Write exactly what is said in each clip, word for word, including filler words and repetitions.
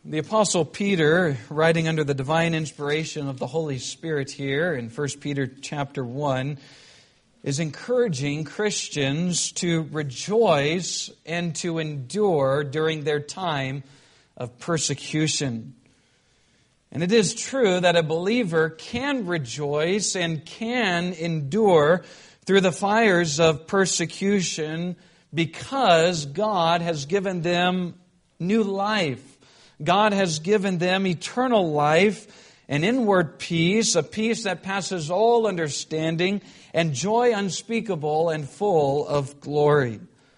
The Apostle Peter, writing under the divine inspiration of the Holy Spirit here in First Peter chapter one, is encouraging Christians to rejoice and to endure during their time of persecution. And it is true that a believer can rejoice and can endure through the fires of persecution because God has given them new life. God has given them eternal life, an inward peace, a peace that passes all understanding, and joy unspeakable and full of glory.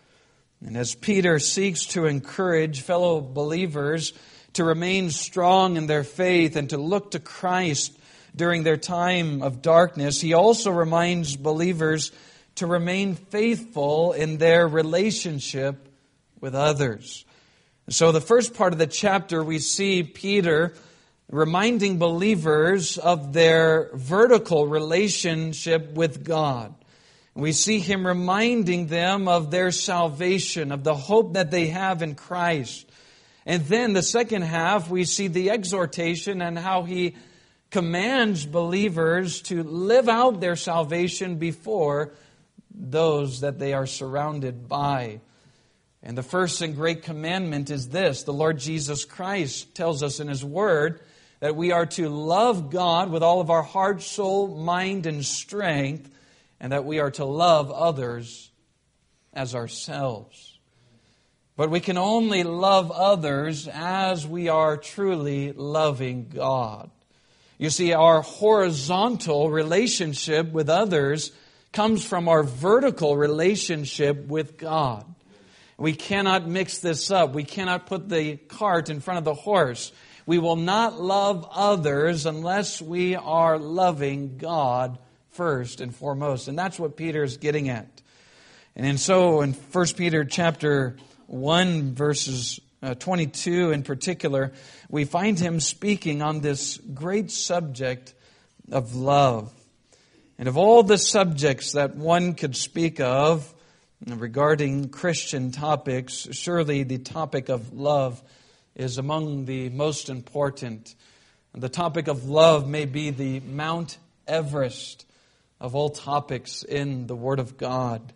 And as Peter seeks to encourage fellow believers to remain strong in their faith and to look to Christ during their time of darkness, he also reminds believers to remain faithful in their relationship with others. So the first part of the chapter, we see Peter reminding believers of their vertical relationship with God. We see him reminding them of their salvation, of the hope that they have in Christ. And then the second half, we see the exhortation and how he commands believers to live out their salvation before those that they are surrounded by. And the first and great commandment is this. The Lord Jesus Christ tells us in His Word that we are to love God with all of our heart, soul, mind, and strength, and that we are to love others as ourselves. But we can only love others as we are truly loving God. You see, our horizontal relationship with others comes from our vertical relationship with God. We cannot mix this up. We cannot put the cart in front of the horse. We will not love others unless we are loving God first and foremost. And that's what Peter is getting at. And so in First Peter chapter one, verses twenty-two in particular, we find him speaking on this great subject of love. And of all the subjects that one could speak of regarding Christian topics, surely the topic of love is among the most important. The topic of love may be the Mount Everest of all topics in the Word of God.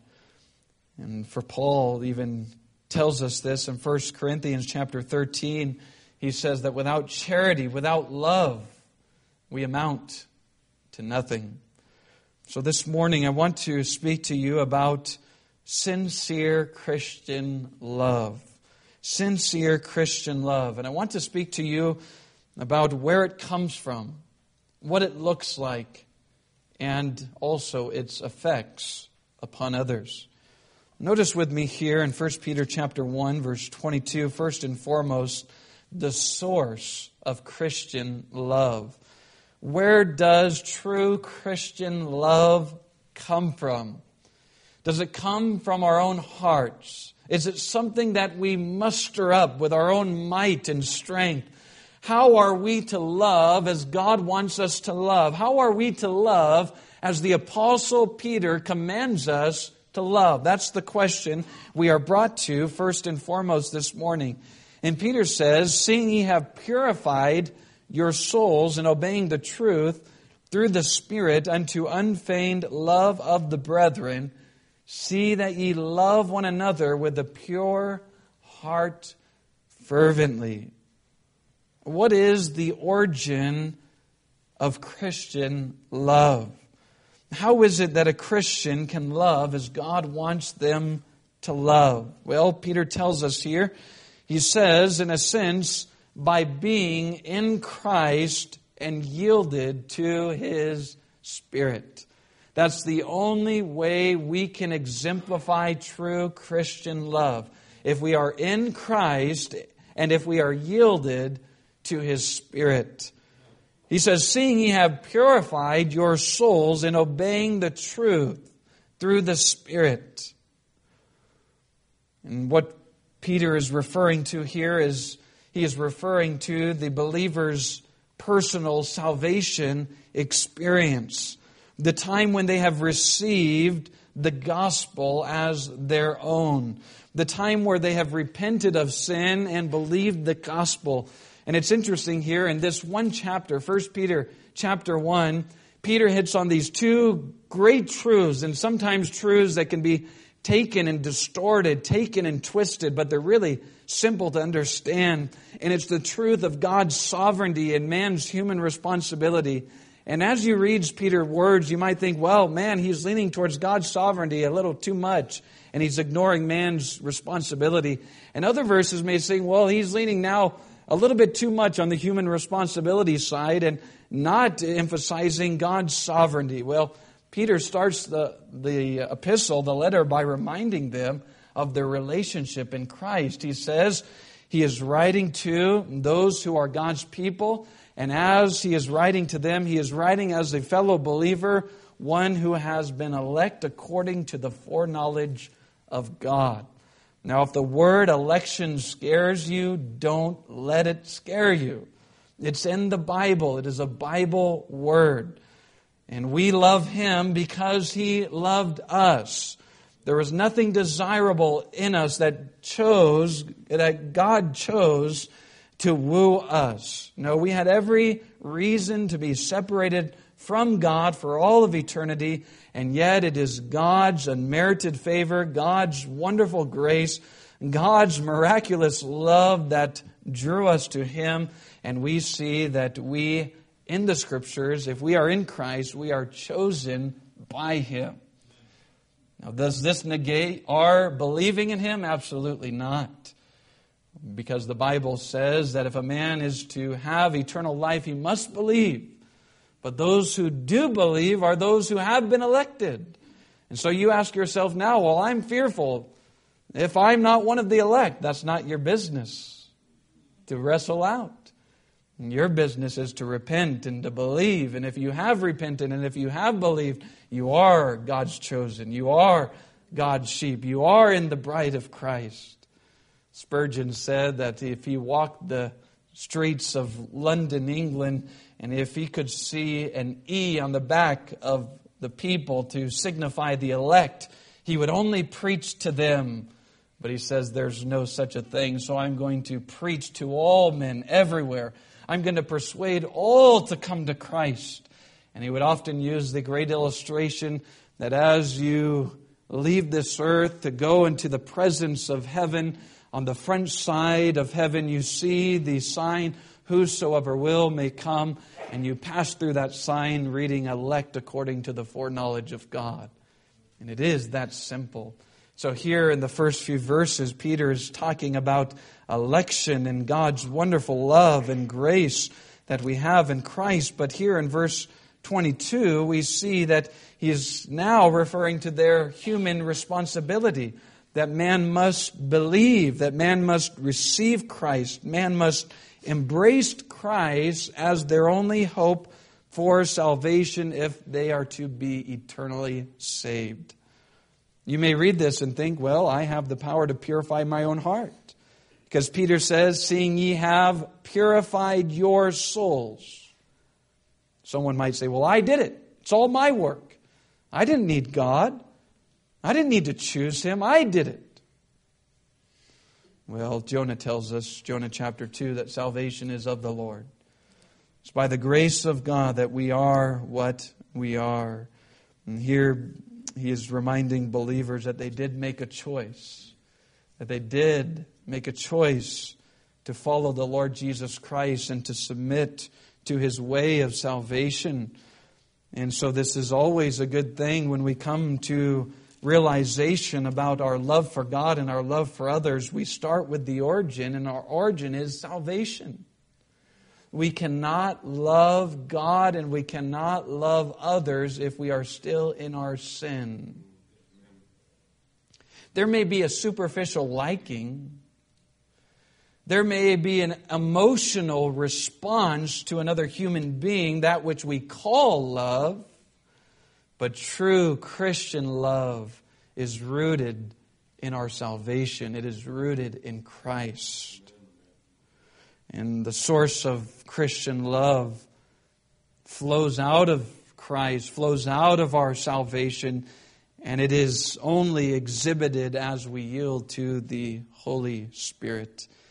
And for Paul even tells us this in First Corinthians chapter thirteen. He says that without charity, without love, we amount to nothing. So this morning I want to speak to you about sincere Christian love. Sincere Christian love. And I want to speak to you about where it comes from, what it looks like, and also its effects upon others. Notice with me here in First Peter chapter one, verse twenty-two, first and foremost, the source of Christian love. Where does true Christian love come from? Does it come from our own hearts? Is it something that we muster up with our own might and strength? How are we to love as God wants us to love? How are we to love as the Apostle Peter commands us to love? That's the question we are brought to first and foremost this morning. And Peter says, seeing ye have purified your souls in obeying the truth through the Spirit unto unfeigned love of the brethren, see that ye love one another with a pure heart fervently. What is the origin of Christian love? How is it that a Christian can love as God wants them to love? Well, Peter tells us here, he says, in a sense, by being in Christ and yielded to His Spirit. That's the only way we can exemplify true Christian love. If we are in Christ and if we are yielded to His Spirit. He says, seeing ye have purified your souls in obeying the truth through the Spirit. And what Peter is referring to here is he is referring to the believer's personal salvation experience. The time when they have received the gospel as their own. The time where they have repented of sin and believed the gospel. And it's interesting here in this one chapter, First Peter chapter one, Peter hits on these two great truths, and sometimes truths that can be taken and distorted, taken and twisted, but they're really simple to understand. And it's the truth of God's sovereignty and man's human responsibility. And as you read Peter's words, you might think, well, man, he's leaning towards God's sovereignty a little too much, and he's ignoring man's responsibility. And other verses may say, well, he's leaning now a little bit too much on the human responsibility side and not emphasizing God's sovereignty. Well, Peter starts the, the epistle, the letter, by reminding them of their relationship in Christ. He says he is writing to those who are God's people, and as he is writing to them, he is writing as a fellow believer, one who has been elect according to the foreknowledge of God. Now, if the word election scares you, don't let it scare you. It's in the Bible. It is a Bible word. And we love Him because He loved us. There was nothing desirable in us that chose, that God chose to woo us. No, we had every reason to be separated from God for all of eternity, and yet it is God's unmerited favor, God's wonderful grace, God's miraculous love that drew us to Him, and we see that we, in the Scriptures, if we are in Christ, we are chosen by Him. Now, does this negate our believing in Him? Absolutely not. Because the Bible says that if a man is to have eternal life, he must believe. But those who do believe are those who have been elected. And so you ask yourself now, well, I'm fearful. If I'm not one of the elect, that's not your business to wrestle out. And your business is to repent and to believe. And if you have repented and if you have believed, you are God's chosen. You are God's sheep. You are in the bride of Christ. Spurgeon said that if he walked the streets of London, England, and if he could see an E on the back of the people to signify the elect, he would only preach to them. But he says there's no such a thing, so I'm going to preach to all men everywhere. I'm going to persuade all to come to Christ. And he would often use the great illustration that as you leave this earth to go into the presence of heaven, on the front side of heaven you see the sign, whosoever will may come, and you pass through that sign reading elect according to the foreknowledge of God. And it is that simple. So here in the first few verses, Peter is talking about election and God's wonderful love and grace that we have in Christ. But here in verse twenty-two, we see that he is now referring to their human responsibility, that man must believe, that man must receive Christ, man must embrace Christ as their only hope for salvation if they are to be eternally saved. You may read this and think, well, I have the power to purify my own heart. Because Peter says, seeing ye have purified your souls. Someone might say, well, I did it. It's all my work. I didn't need God. I didn't need to choose Him. I did it. Well, Jonah tells us, Jonah chapter two, that salvation is of the Lord. It's by the grace of God that we are what we are. And here he is reminding believers that they did make a choice. That they did make a choice to follow the Lord Jesus Christ and to submit to His way of salvation. And so this is always a good thing when we come to realization about our love for God and our love for others. We start with the origin, and our origin is salvation. We cannot love God and we cannot love others if we are still in our sin. There may be a superficial liking. There may be an emotional response to another human being, that which we call love. But true Christian love is rooted in our salvation. It is rooted in Christ. And the source of Christian love flows out of Christ, flows out of our salvation, and it is only exhibited as we yield to the Holy Spirit.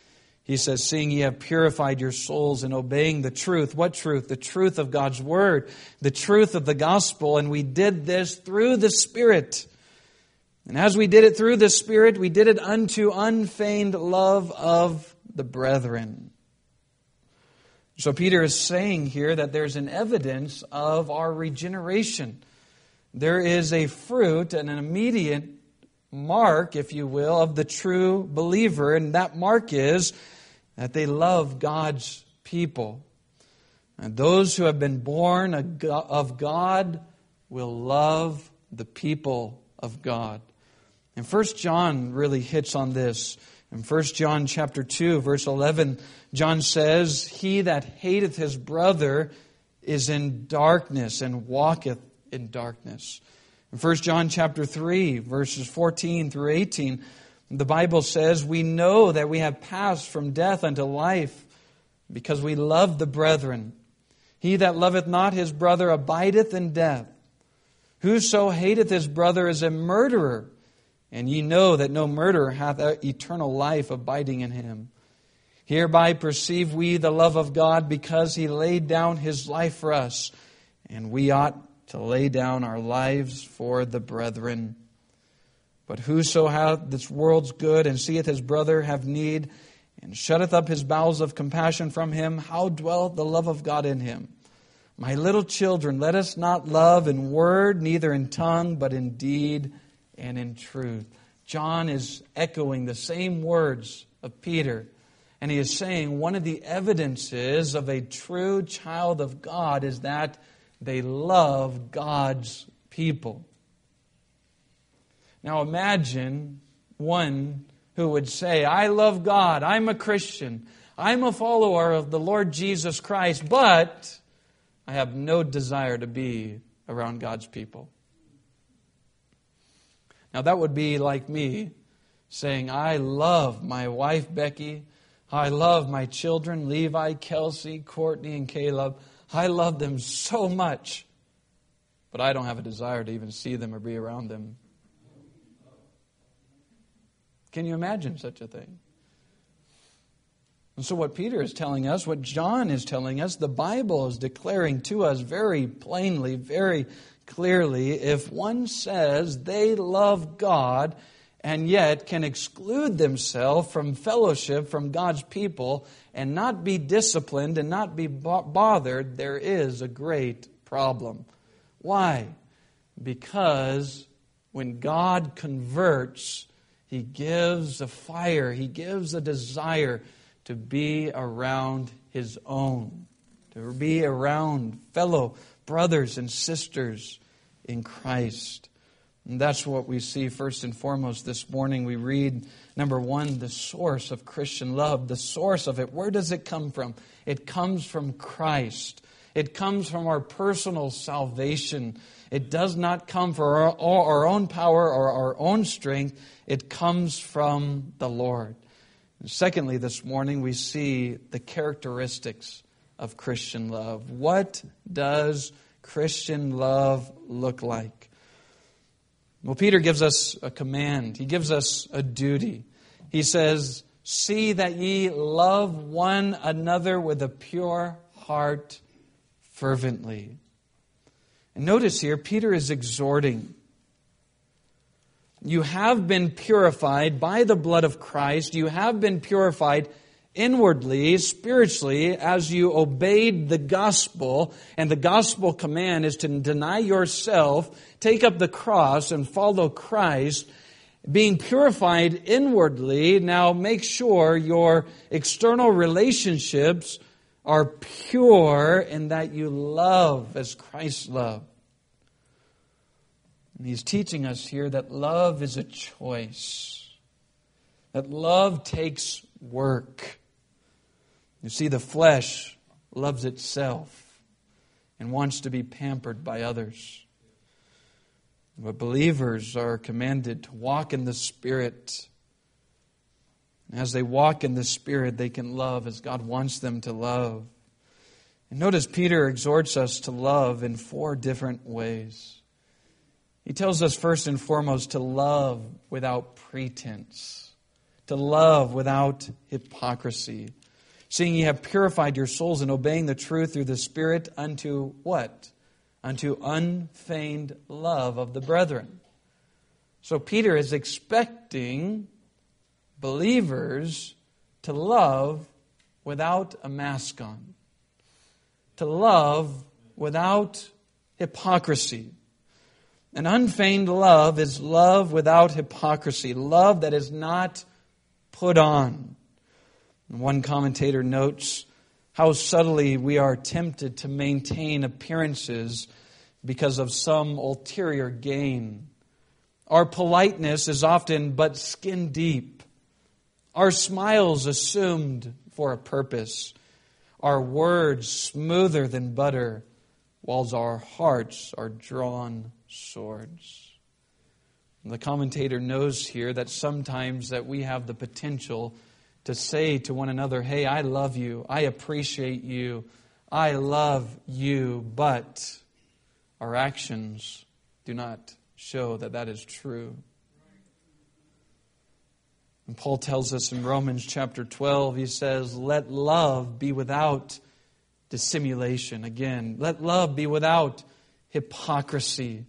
He says, seeing ye have purified your souls in obeying the truth. What truth? The truth of God's Word, the truth of the gospel. And we did this through the Spirit. And as we did it through the Spirit, we did it unto unfeigned love of the brethren. So Peter is saying here that there's an evidence of our regeneration. There is a fruit and an immediate mark, if you will, of the true believer. And that mark is that they love God's people. And those who have been born of God will love the people of God. And First John really hits on this. In First John chapter two, verse eleven, John says, he that hateth his brother is in darkness and walketh in darkness. In First John chapter three, verses fourteen through eighteen, the Bible says, we know that we have passed from death unto life because we love the brethren. He that loveth not his brother abideth in death. Whoso hateth his brother is a murderer, and ye know that no murderer hath eternal life abiding in him. Hereby perceive we the love of God, because He laid down His life for us, and we ought to lay down our lives for the brethren. But whoso hath this world's good, and seeth his brother have need, and shutteth up his bowels of compassion from him, how dwelleth the love of God in him? My little children, let us not love in word, neither in tongue, but in deed and in truth. John is echoing the same words of Peter. And he is saying one of the evidences of a true child of God is that they love God's people. Now imagine one who would say, I love God, I'm a Christian, I'm a follower of the Lord Jesus Christ, but I have no desire to be around God's people. Now that would be like me saying, I love my wife Becky, I love my children, Levi, Kelsey, Courtney, and Caleb. I love them so much, but I don't have a desire to even see them or be around them. Can you imagine such a thing? And so what Peter is telling us, what John is telling us, the Bible is declaring to us very plainly, very clearly, if one says they love God and yet can exclude themselves from fellowship from God's people and not be disciplined and not be bothered, there is a great problem. Why? Because when God converts, He gives a fire, He gives a desire to be around His own, to be around fellow brothers and sisters in Christ. And that's what we see first and foremost this morning. We read, number one, the source of Christian love. The source of it, where does it come from? It comes from Christ. It comes from our personal salvation. It does not come from our, our own power or our own strength. It comes from the Lord. And secondly, this morning we see the characteristics of Christian love. What does Christian love look like? Well, Peter gives us a command. He gives us a duty. He says, see that ye love one another with a pure heart fervently. And notice here, Peter is exhorting. You have been purified by the blood of Christ. You have been purified inwardly, spiritually, as you obeyed the gospel. And the gospel command is to deny yourself, take up the cross, and follow Christ. Being purified inwardly, now make sure your external relationships are pure and that you love as Christ loved. And he's teaching us here that love is a choice. That love takes work. You see, the flesh loves itself and wants to be pampered by others. But believers are commanded to walk in the Spirit. And as they walk in the Spirit, they can love as God wants them to love. And notice Peter exhorts us to love in four different ways. He tells us first and foremost to love without pretense. to love without hypocrisy. Seeing ye have purified your souls in obeying the truth through the Spirit unto what? Unto unfeigned love of the brethren. So Peter is expecting believers to love without a mask on. To love without hypocrisy. An unfeigned love is love without hypocrisy. Love that is not put on. One commentator notes how subtly we are tempted to maintain appearances because of some ulterior gain. Our politeness is often but skin deep. Our smiles assumed for a purpose. Our words smoother than butter, whilst our hearts are drawn swords. And the commentator knows here that sometimes that we have the potential to say to one another, hey, I love you, I appreciate you, I love you, but our actions do not show that that is true. And Paul tells us in Romans chapter twelve, he says, let love be without dissimulation. Again, let love be without hypocrisy.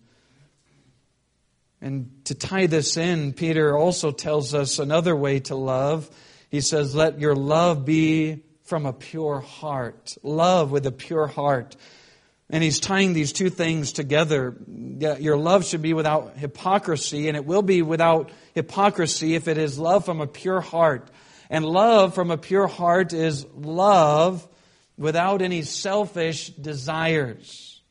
And to tie this in, Peter also tells us another way to love. He says, let your love be from a pure heart. Love with a pure heart. And he's tying these two things together. Your love should be without hypocrisy, and it will be without hypocrisy if it is love from a pure heart. And love from a pure heart is love without any selfish desires.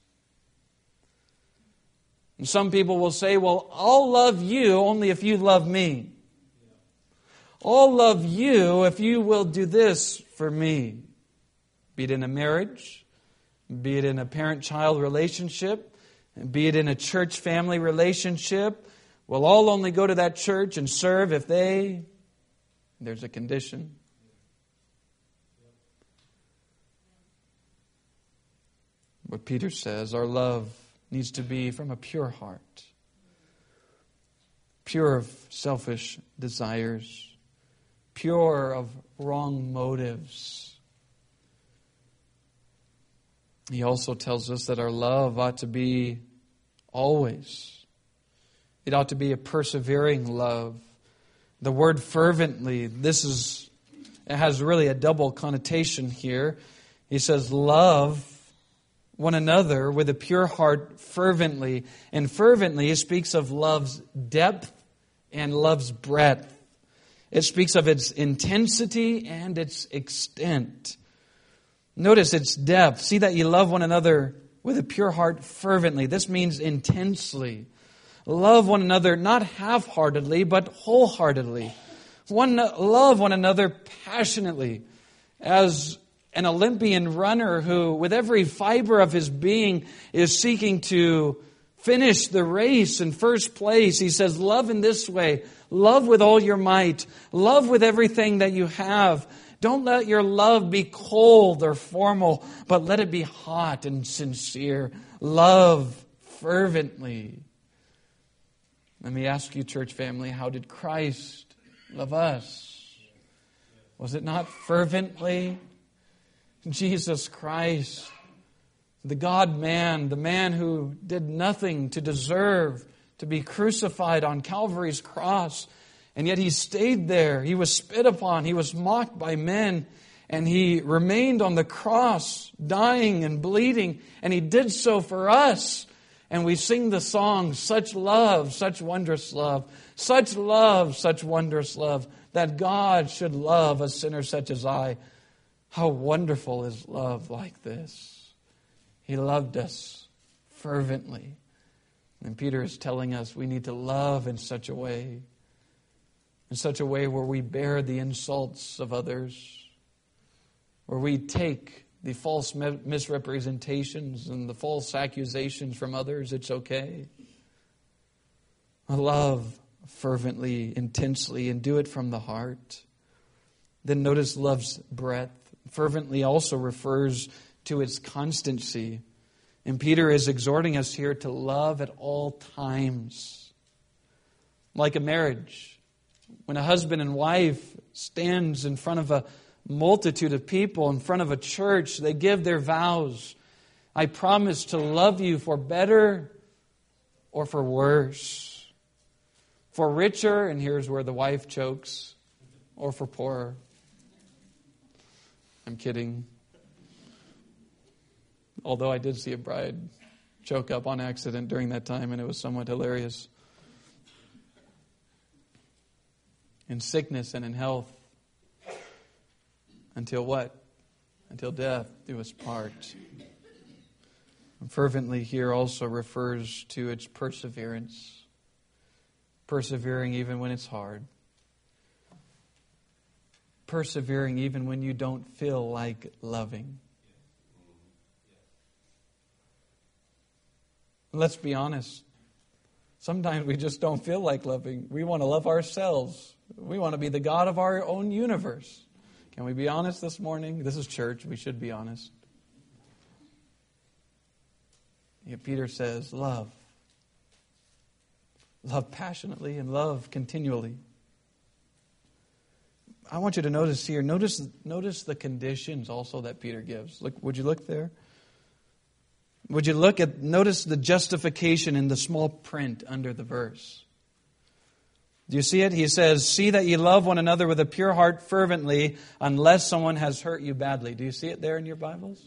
And some people will say, well, I'll love you only if you love me. I'll love you if you will do this for me. Be it in a marriage, be it in a parent-child relationship, be it in a church-family relationship. Well, I'll only go to that church and serve if they... There's a condition. But Peter says our love needs to be from a pure heart. Pure of selfish desires. Pure of wrong motives. He also tells us that our love ought to be always. It ought to be a persevering love. The word fervently, this is, it has really a double connotation here. He says, love one another with a pure heart fervently. And fervently speaks of love's depth and love's breadth. It speaks of its intensity and its extent. Notice its depth. See that you love one another with a pure heart fervently. This means intensely. Love one another not half-heartedly, but wholeheartedly. One, love one another passionately. As an Olympian runner who, with every fiber of his being, is seeking to finish the race in first place. He says, love in this way. Love with all your might. Love with everything that you have. Don't let your love be cold or formal, but let it be hot and sincere. Love fervently. Let me ask you, church family, how did Christ love us? Was it not fervently? Jesus Christ, the God-man, the man who did nothing to deserve to be crucified on Calvary's cross, and yet He stayed there. He was spit upon. He was mocked by men, and He remained on the cross, dying and bleeding, and He did so for us. And we sing the song, such love, such wondrous love, such love, such wondrous love, that God should love a sinner such as I. How wonderful is love like this. He loved us fervently. And Peter is telling us we need to love in such a way, in such a way where we bear the insults of others, where we take the false misrepresentations and the false accusations from others. It's okay. Love fervently, intensely, and do it from the heart. Then notice love's breadth. Fervently also refers to its constancy. And Peter is exhorting us here to love at all times. Like a marriage. When a husband and wife stands in front of a multitude of people, in front of a church, they give their vows. I promise to love you for better or for worse. For richer, and here's where the wife chokes, or for poorer. I'm kidding. Although I did see a bride choke up on accident during that time, and it was somewhat hilarious. In sickness and in health. Until what? Until death do us part. And fervently here also refers to its perseverance. Persevering even when it's hard. Persevering even when you don't feel like loving. Let's be honest. Sometimes we just don't feel like loving. We want to love ourselves. We want to be the God of our own universe. Can we be honest this morning? This is church. We should be honest. Yet Peter says, love. Love passionately and love continually. I want you to notice here, notice, notice the conditions also that Peter gives. Look, would you look there? Would you look at, notice the justification in the small print under the verse. Do you see it? He says, see that ye love one another with a pure heart fervently, unless someone has hurt you badly. Do you see it there in your Bibles?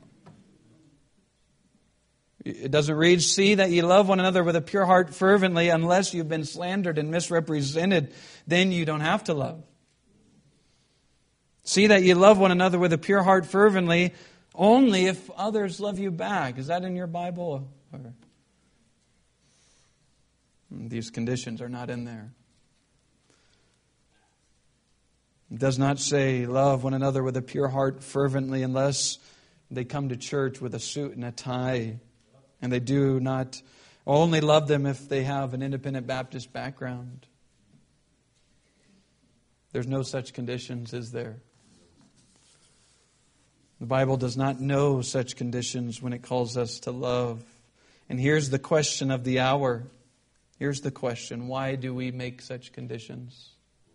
It doesn't read, see that ye love one another with a pure heart fervently, unless you've been slandered and misrepresented, then you don't have to love. See that ye love one another with a pure heart fervently, only if others love you back. Is that in your Bible? Or these conditions are not in there. It does not say love one another with a pure heart fervently unless they come to church with a suit and a tie. And they do not only love them if they have an independent Baptist background. There's no such conditions, is there? The Bible does not know such conditions when it calls us to love. And here's the question of the hour. Here's the question. Why do we make such conditions?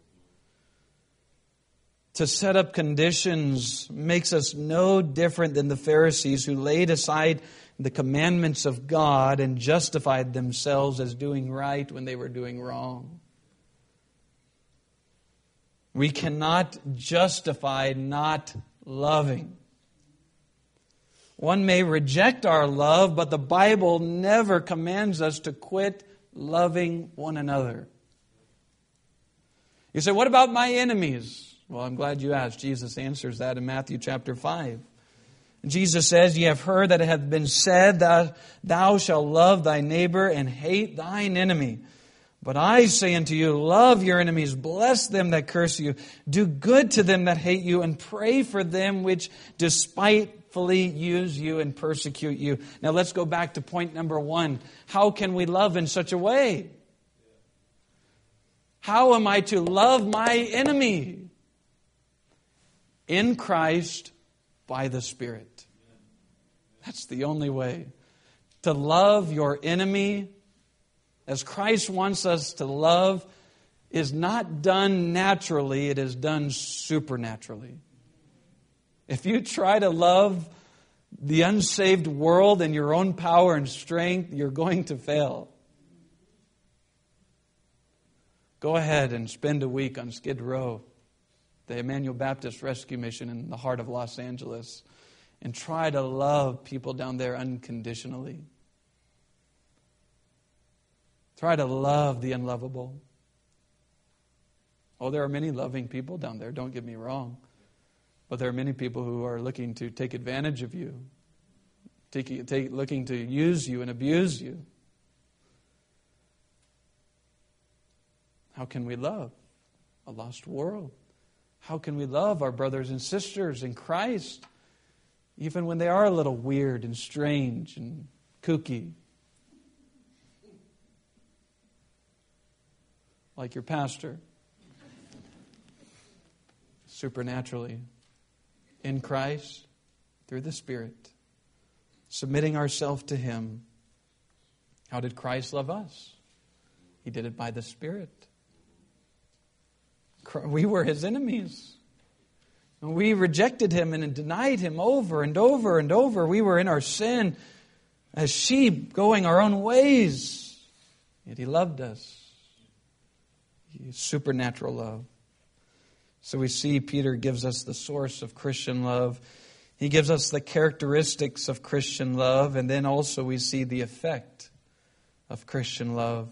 To set up conditions makes us no different than the Pharisees who laid aside the commandments of God and justified themselves as doing right when they were doing wrong. We cannot justify not loving. One may reject our love, but the Bible never commands us to quit loving one another. You say, what about my enemies? Well, I'm glad you asked. Jesus answers that in Matthew chapter five. Jesus says, ye have heard that it hath been said that thou shalt love thy neighbor and hate thine enemy. But I say unto you, love your enemies, bless them that curse you, do good to them that hate you, and pray for them which despitefully use you and persecute you. Now let's go back to point number one. How can we love in such a way? How am I to love my enemy? In Christ, by the Spirit. That's the only way. To love your enemy as Christ wants us to love is not done naturally, it is done supernaturally. If you try to love the unsaved world in your own power and strength, you're going to fail. Go ahead and spend a week on Skid Row, the Emmanuel Baptist Rescue Mission in the heart of Los Angeles, and try to love people down there unconditionally. Try to love the unlovable. Oh, there are many loving people down there, don't get me wrong. But there are many people who are looking to take advantage of you, take, take, looking to use you and abuse you. How can we love a lost world? How can we love our brothers and sisters in Christ, even when they are a little weird and strange and kooky? Like your pastor. Supernaturally. In Christ, through the Spirit. Submitting ourselves to Him. How did Christ love us? He did it by the Spirit. We were his enemies. And we rejected him and denied him over and over and over. We were in our sin as sheep going our own ways. Yet he loved us. Supernatural love. So we see Peter gives us the source of Christian love. He gives us the characteristics of Christian love. And then also we see the effect of Christian love.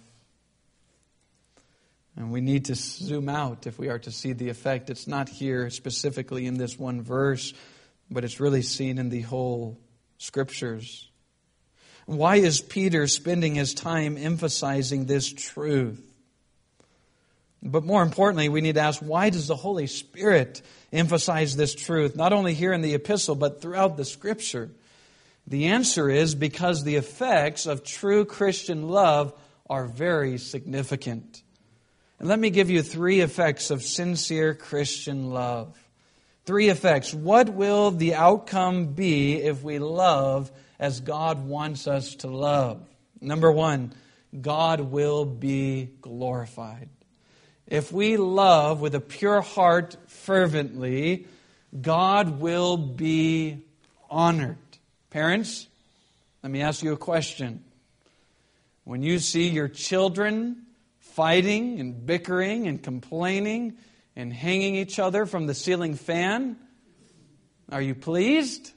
And we need to zoom out if we are to see the effect. It's not here specifically in this one verse, but it's really seen in the whole Scriptures. Why is Peter spending his time emphasizing this truth? But more importantly, we need to ask, why does the Holy Spirit emphasize this truth, not only here in the epistle, but throughout the Scripture? The answer is because the effects of true Christian love are very significant. And let me give you three effects of sincere Christian love. Three effects. What will the outcome be if we love as God wants us to love? Number one, God will be glorified. If we love with a pure heart fervently, God will be honored. Parents, let me ask you a question. When you see your children fighting and bickering and complaining and hanging each other from the ceiling fan, are you pleased?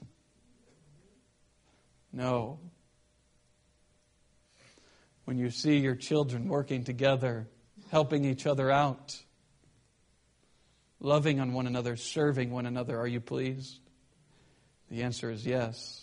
No. When you see your children working together, helping each other out, loving on one another, serving one another, are you pleased? The answer is yes.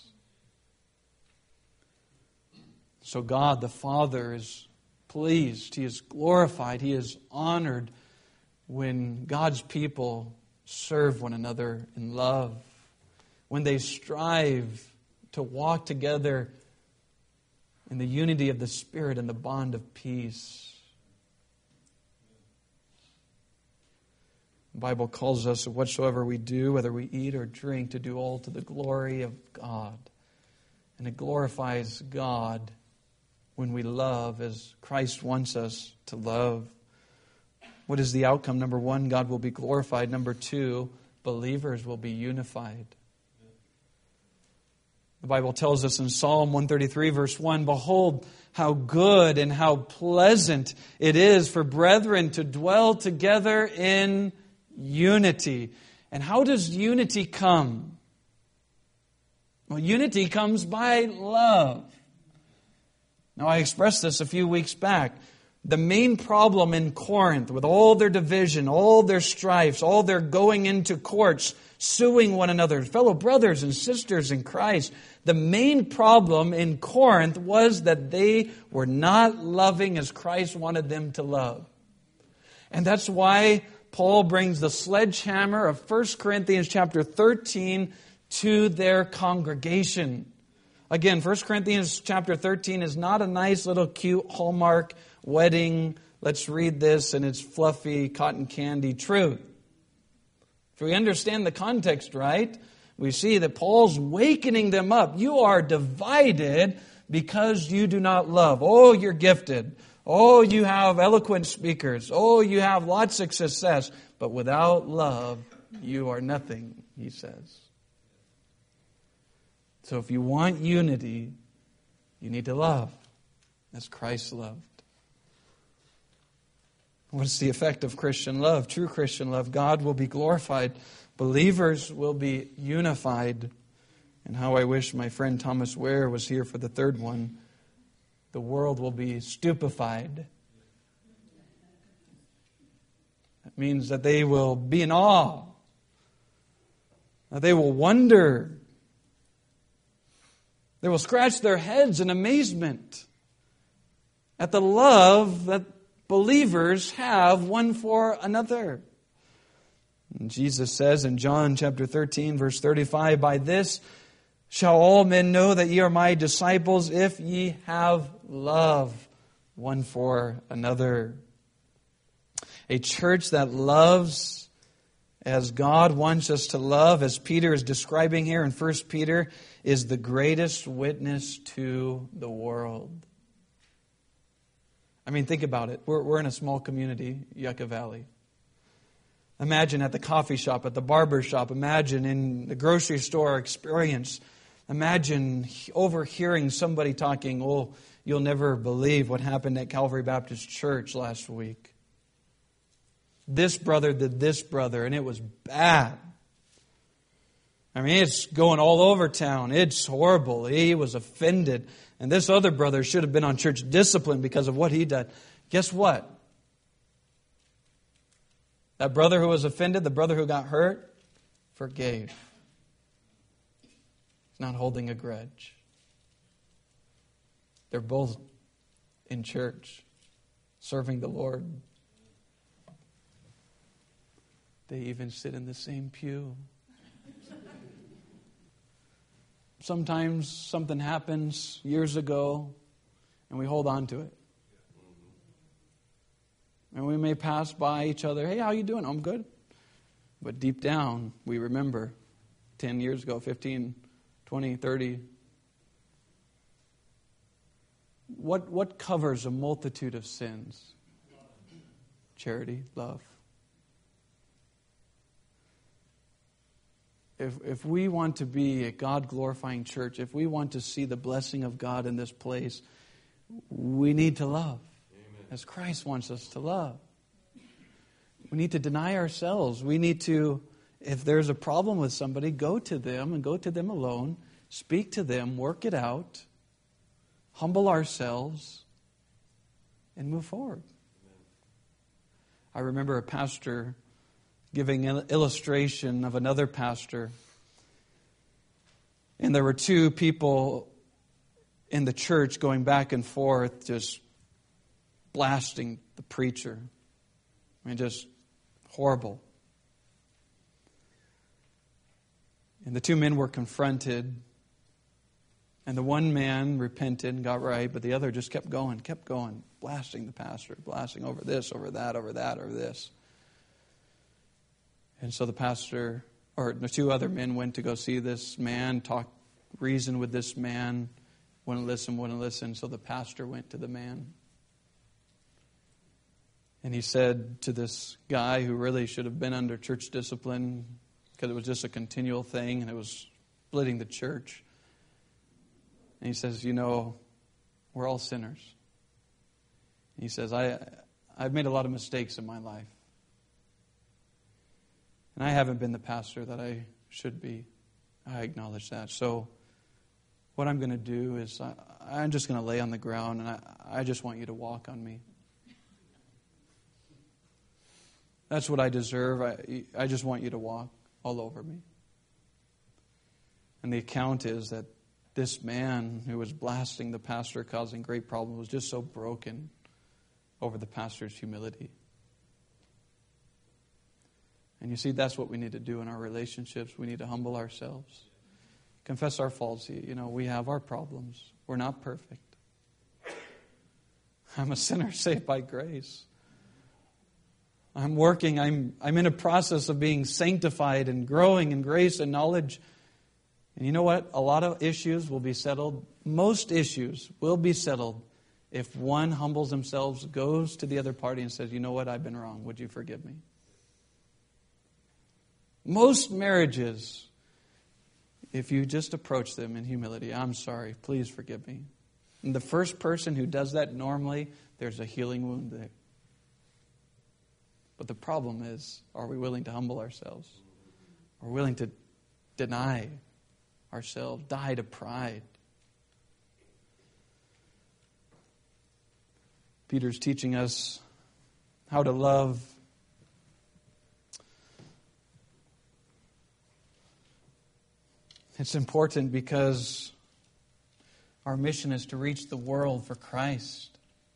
So God the Father is pleased. He is glorified. He is honored when God's people serve one another in love, when they strive to walk together in the unity of the Spirit and the bond of peace. The Bible calls us, whatsoever we do, whether we eat or drink, to do all to the glory of God. And it glorifies God when we love as Christ wants us to love. What is the outcome? Number one, God will be glorified. Number two, believers will be unified. The Bible tells us in Psalm one thirty-three, verse one, behold, how good and how pleasant it is for brethren to dwell together in unity. And how does unity come? Well, unity comes by love. Now, I expressed this a few weeks back. The main problem in Corinth, with all their division, all their strifes, all their going into courts, suing one another, fellow brothers and sisters in Christ, the main problem in Corinth was that they were not loving as Christ wanted them to love. And that's why Paul brings the sledgehammer of First Corinthians chapter thirteen to their congregation. Again, First Corinthians chapter thirteen is not a nice little cute Hallmark wedding, let's read this and it's fluffy cotton candy truth. If we understand the context right, we see that Paul's wakening them up. You are divided because you do not love. Oh, you're gifted. Oh, you have eloquent speakers. Oh, you have lots of success. But without love, you are nothing, he says. So if you want unity, you need to love as Christ loved. What's the effect of Christian love? True Christian love. God will be glorified. Believers will be unified. And how I wish my friend Thomas Ware was here for the third one. The world will be stupefied. That means that they will be in awe. That they will wonder. They will scratch their heads in amazement at the love that believers have one for another. And Jesus says in John chapter thirteen, verse thirty-five, by this shall all men know that ye are my disciples, if ye have love one for another. A church that loves as God wants us to love, as Peter is describing here in First Peter, is the greatest witness to the world. I mean, think about it. We're, we're in a small community, Yucca Valley. Imagine at the coffee shop, at the barber shop. Imagine in the grocery store experience. Imagine overhearing somebody talking, oh, you'll never believe what happened at Calvary Baptist Church last week. This brother did this brother, and it was bad. I mean, it's going all over town. It's horrible. He was offended. And this other brother should have been on church discipline because of what he did. Guess what? That brother who was offended, the brother who got hurt, forgave. He's not holding a grudge. They're both in church, serving the Lord. They even sit in the same pew. Sometimes something happens years ago, and we hold on to it. And we may pass by each other. Hey, how you doing? I'm good. But deep down, we remember ten years ago, fifteen, twenty, thirty. What, what covers a multitude of sins? Charity, love. If, if we want to be a God-glorifying church, if we want to see the blessing of God in this place, we need to love. As Christ wants us to love. We need to deny ourselves. We need to, if there's a problem with somebody, go to them and go to them alone. Speak to them, work it out, humble ourselves, and move forward. I remember a pastor giving an illustration of another pastor. And there were two people in the church going back and forth, just blasting the preacher. I mean, just horrible. And the two men were confronted. And the one man repented and got right, but the other just kept going, kept going, blasting the pastor, blasting over this, over that, over that, over this. And so the pastor, or the two other men went to go see this man, talk, reason with this man, wouldn't listen, wouldn't listen. So the pastor went to the man. And he said to this guy who really should have been under church discipline because it was just a continual thing and it was splitting the church. And he says, you know, we're all sinners. And he says, I, I've made a lot of mistakes in my life. And I haven't been the pastor that I should be. I acknowledge that. So what I'm going to do is I, I'm just going to lay on the ground and I, I just want you to walk on me. That's what I deserve. I, I just want you to walk all over me. And the account is that this man who was blasting the pastor, causing great problems, was just so broken over the pastor's humility. And you see, that's what we need to do in our relationships. We need to humble ourselves. Confess our faults. You know, we have our problems. We're not perfect. I'm a sinner saved by grace. I'm working, I'm I'm in a process of being sanctified and growing in grace and knowledge. And you know what? A lot of issues will be settled. Most issues will be settled if one humbles themselves, goes to the other party and says, you know what? I've been wrong. Would you forgive me? Most marriages, if you just approach them in humility, I'm sorry, please forgive me. And the first person who does that, normally, there's a healing wound there. But the problem is, are we willing to humble ourselves? Are we willing to deny ourselves, die to pride? Peter's teaching us how to love. It's important because our mission is to reach the world for Christ.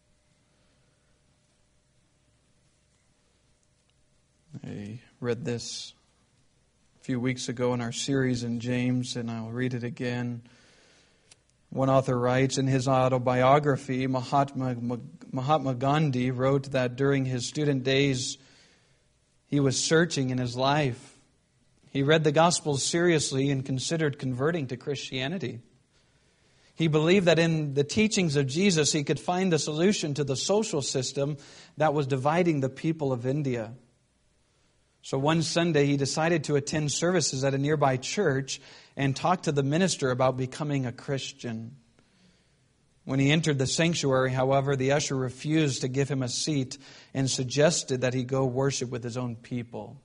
I read this a few weeks ago in our series in James, and I'll read it again. One author writes, in his autobiography, Mahatma, Mahatma Gandhi wrote that during his student days, he was searching in his life. He read the Gospels seriously and considered converting to Christianity. He believed that in the teachings of Jesus, he could find the solution to the social system that was dividing the people of India. So one Sunday he decided to attend services at a nearby church and talk to the minister about becoming a Christian. When he entered the sanctuary, however, the usher refused to give him a seat and suggested that he go worship with his own people.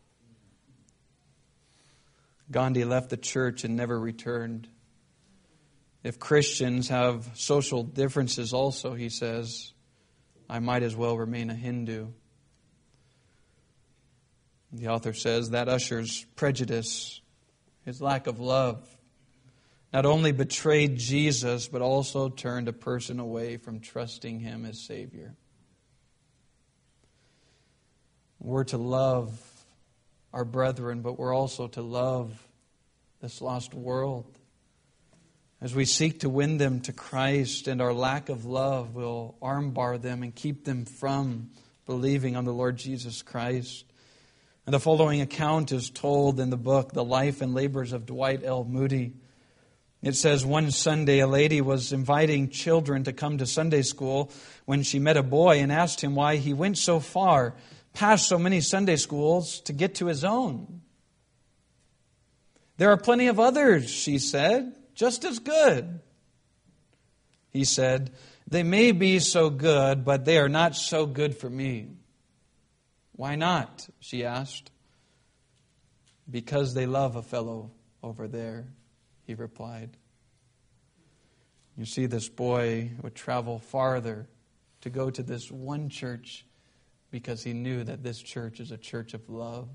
Gandhi left the church and never returned. If Christians have social differences also, he says, I might as well remain a Hindu. The author says that usher's prejudice, his lack of love, not only betrayed Jesus, but also turned a person away from trusting Him as Savior. We're to love our brethren, but we're also to love this lost world. As we seek to win them to Christ, and our lack of love will armbar them and keep them from believing on the Lord Jesus Christ. And the following account is told in the book, The Life and Labors of Dwight L. Moody. It says, one Sunday a lady was inviting children to come to Sunday school when she met a boy and asked him why he went so far, past so many Sunday schools, to get to his own. There are plenty of others, she said, just as good. He said, they may be so good, but they are not so good for me. Why not? She asked. Because they love a fellow over there, he replied. You see, this boy would travel farther to go to this one church because he knew that this church is a church of love.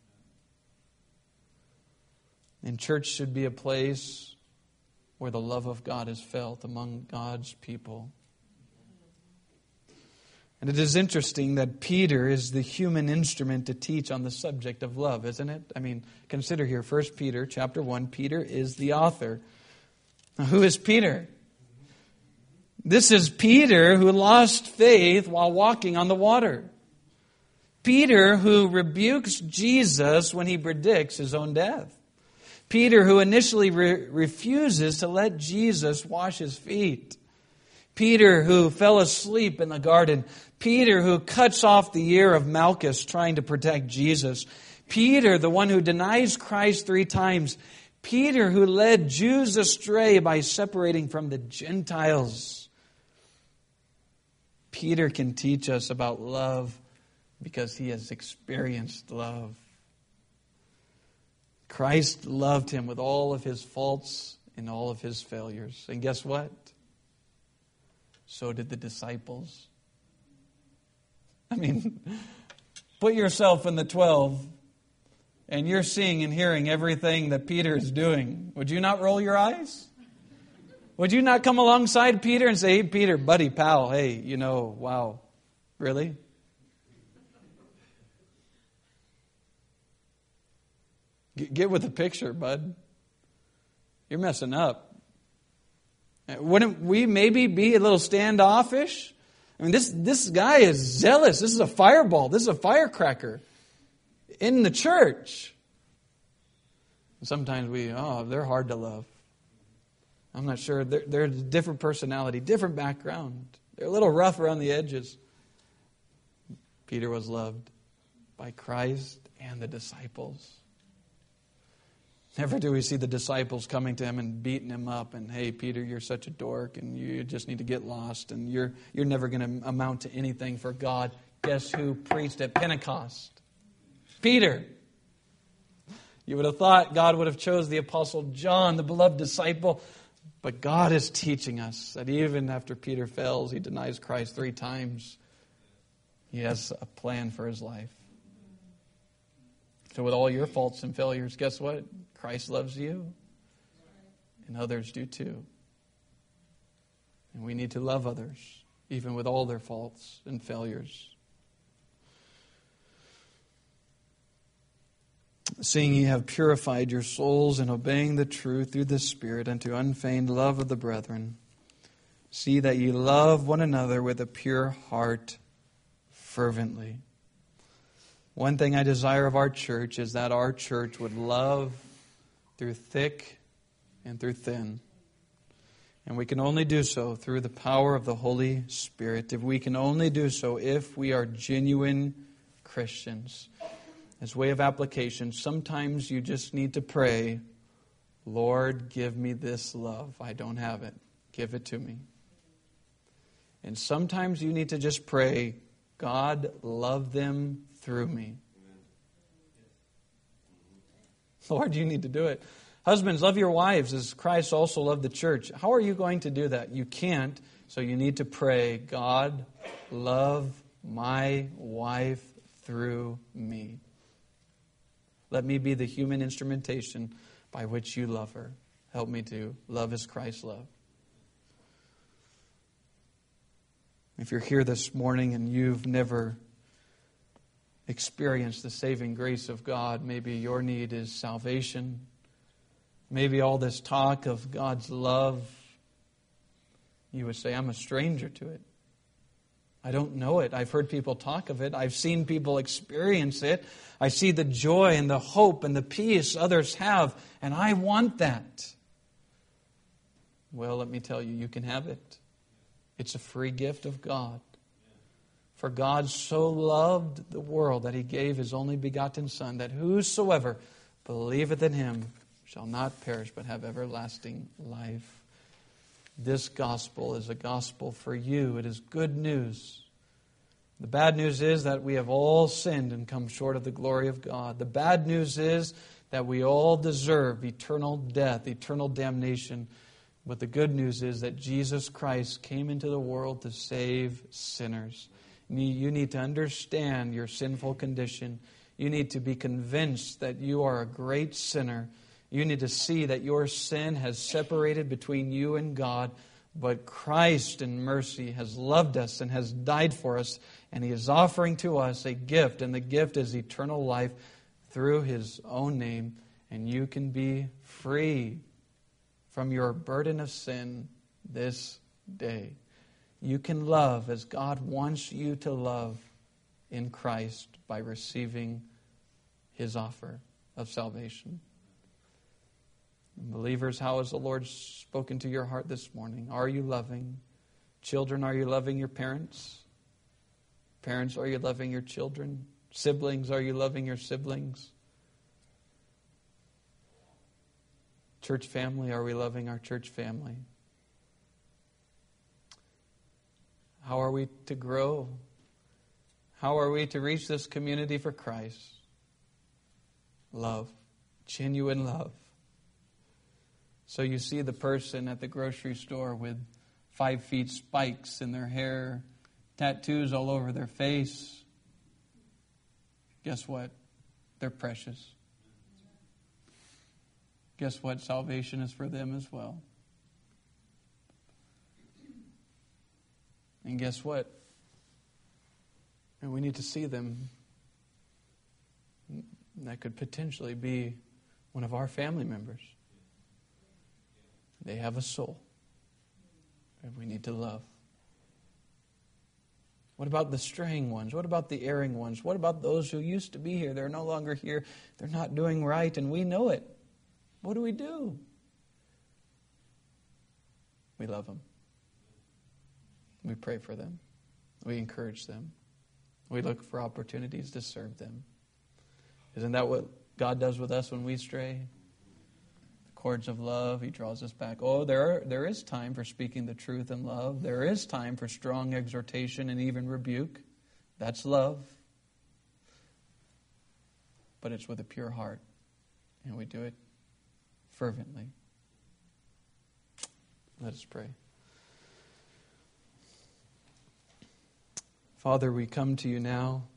And church should be a place where the love of God is felt among God's people. And it is interesting that Peter is the human instrument to teach on the subject of love, isn't it? I mean, consider here, First Peter chapter one, Peter is the author. Now, who is Peter? This is Peter who lost faith while walking on the water. Peter who rebukes Jesus when he predicts his own death. Peter who initially re- refuses to let Jesus wash his feet. Peter who fell asleep in the garden. Peter who cuts off the ear of Malchus trying to protect Jesus. Peter, the one who denies Christ three times. Peter who led Jews astray by separating from the Gentiles. Peter can teach us about love because he has experienced love. Christ loved him with all of his faults and all of his failures. And guess what? So did the disciples. I mean, put yourself in the twelve, and you're seeing and hearing everything that Peter is doing. Would you not roll your eyes? Would you not come alongside Peter and say, hey, Peter, buddy, pal, hey, you know, wow, really? Get with the picture, bud. You're messing up. Wouldn't we maybe be a little standoffish? I mean, this, this guy is zealous. This is a fireball. This is a firecracker in the church. And sometimes we, oh, they're hard to love. I'm not sure. They're, they're a different personality, different background. They're a little rough around the edges. Peter was loved by Christ and the disciples. Never do we see the disciples coming to him and beating him up and, hey, Peter, you're such a dork and you just need to get lost and you're you're never going to amount to anything for God. Guess who preached at Pentecost? Peter. You would have thought God would have chose the Apostle John, the beloved disciple. But God is teaching us that even after Peter fails, he denies Christ three times. He has a plan for his life. So with all your faults and failures, guess what? Christ loves you. And others do too. And we need to love others, even with all their faults and failures. Seeing ye have purified your souls in obeying the truth through the Spirit unto unfeigned love of the brethren, see that ye love one another with a pure heart fervently. One thing I desire of our church is that our church would love through thick and through thin. And we can only do so through the power of the Holy Spirit. If we can only do so if we are genuine Christians. as way of application, sometimes you just need to pray, Lord, give me this love. I don't have it. Give it to me. And sometimes you need to just pray, God, love them through me. Lord, you need to do it. Husbands, love your wives as Christ also loved the church. How are you going to do that? You can't, so you need to pray, God, love my wife through me. Let me be the human instrumentation by which you love her. Help me to love as Christ loved. If you're here this morning and you've never experienced the saving grace of God, maybe your need is salvation. Maybe all this talk of God's love, you would say, I'm a stranger to it. I don't know it. I've heard people talk of it. I've seen people experience it. I see the joy and the hope and the peace others have, and I want that. Well, let me tell you, you can have it. It's a free gift of God. For God so loved the world that He gave His only begotten Son, that whosoever believeth in Him shall not perish but have everlasting life. This gospel is a gospel for you. It is good news. The bad news is that we have all sinned and come short of the glory of God. The bad news is that we all deserve eternal death, eternal damnation. But the good news is that Jesus Christ came into the world to save sinners. You need to understand your sinful condition. You need to be convinced that you are a great sinner. You need to see that your sin has separated between you and God, but Christ in mercy has loved us and has died for us, and He is offering to us a gift, and the gift is eternal life through His own name, and you can be free from your burden of sin this day. You can love as God wants you to love in Christ by receiving His offer of salvation. Believers, how has the Lord spoken to your heart this morning? Are you loving? Children, are you loving your parents? Parents, are you loving your children? Siblings, are you loving your siblings? Church family, are we loving our church family? How are we to grow? How are we to reach this community for Christ? Love. Genuine love. So you see the person at the grocery store with five feet spikes in their hair, tattoos all over their face. Guess what? They're precious. Guess what? Salvation is for them as well. And guess what? And we need to see them. That could potentially be one of our family members. They have a soul. And we need to love. What about the straying ones? What about the erring ones? What about those who used to be here? They're no longer here. They're not doing right, and we know it. What do we do? We love them. We pray for them. We encourage them. We look for opportunities to serve them. Isn't that what God does with us when we stray? The cords of love, He draws us back. Oh, there, are, there is time for speaking the truth in love. There is time for strong exhortation and even rebuke. That's love. But it's with a pure heart. And we do it fervently. Let us pray. Father, we come to you now